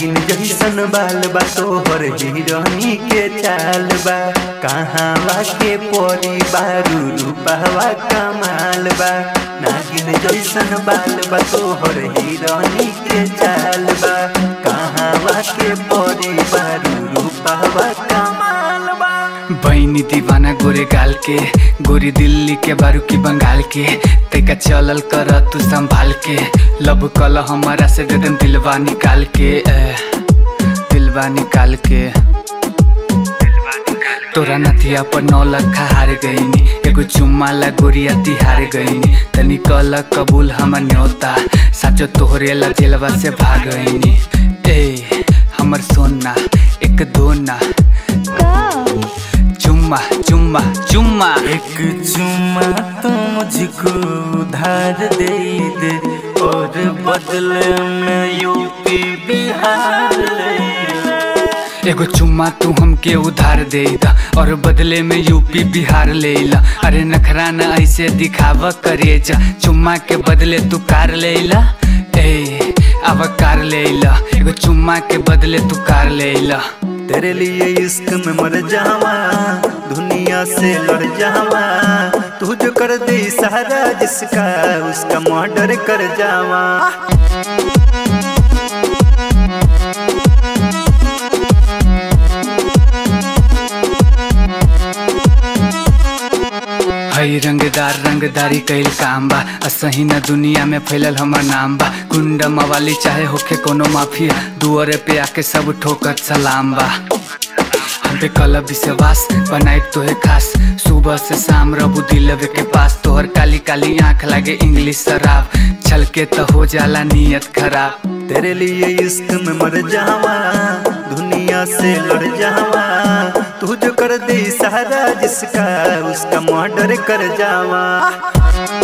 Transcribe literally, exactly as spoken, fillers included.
नागिन जैसन बाल बा तोहर हिरनी के चाल बा। कहाँ के परी बारू रूपवा कमाल बा। नागिन जैसन बाल बा तोहर हिरनी के चाल बा। कहाँ के परी बारू रूपवा कमाल बा। बहनी दीवाना गोरे गाल के, गोरी दिल्ली के बारू की बंगाल के। तैका चलल कर तू संभाल के, लब कल हमारा से दे देम दिलवा निकाल के। ए, दिलवा निकाल के। तोरा नथिया पर नौ लखा हार गईनी, एगो चुम्मा ला गोरिया तिहार गईनी। तनी कल कबूल हमर न्योता, साचो तोहरे ला जेलवा से भाग गईनी। ए हमर सोना एक दो ना, चुम्मा चुम्मा चुम्मा। एक चुम्मा तो मुझको उधार दे दे, और बदले में यूपी बिहार ले ले। एगो चुम्मा तू हमके उधार दे दा, और बदले में यूपी बिहार ले ला। अरे नखरा न ऐसे दिखावा करे जा, चुम्मा के बदले तू कार ले ला। ए अब कार ले ला, एगो चुम्मा के बदले तू कार ले ला। तेरे लिए इश्क में मर जावा, दुनिया से लड़ जावा। तू जो कर दे सहारा जिसका, उसका मर्डर कर जावा। हई रंगदार रंगदारी कईल काम बा, असही न दुनिया में फैलल हमर नाम बा। गुंडा मवाली चाहे होखे कोनो माफिया, दुआरे पे आके सब ठोकर सलाम बा। हम पे कल विश्वास बनाए तोहे खास, सुबह से शाम रबू दिलवे के पास। तोहर काली काली आँख लागे इंग्लिश शराब, छल के तो हो जाला नियत खराब। तेरे लिए इश्क में मर जावा, दुनिया से लड़ जावा। तू जो कर दे सहारा जिसका, उसका मर्डर कर जावा।